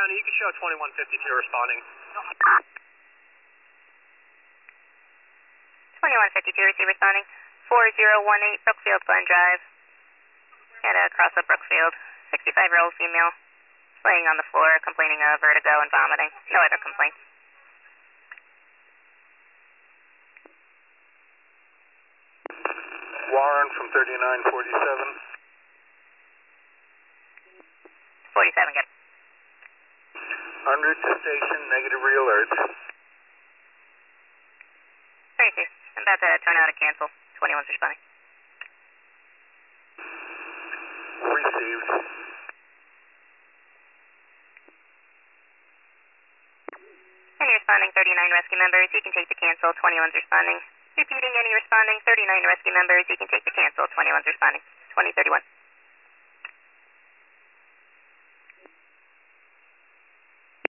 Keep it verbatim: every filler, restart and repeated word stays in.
County, you can show twenty-one fifty-two responding. twenty-one fifty-two, receive responding. four zero one eight Brookfield Glen Drive. Gotta cross up Brookfield. sixty-five-year-old female. Laying on the floor, complaining of vertigo and vomiting. No other complaints. Warren from thirty-nine forty-seven. forty-seven, good. En route to station, negative re-alert. thirty-two, I'm about to turn out a cancel. twenty-one's responding. Received. Any responding thirty-nine rescue members, you can take the cancel. twenty-one's responding. Repeating, any responding thirty-nine rescue members, you can take the cancel. twenty-one's responding. twenty thirty-one.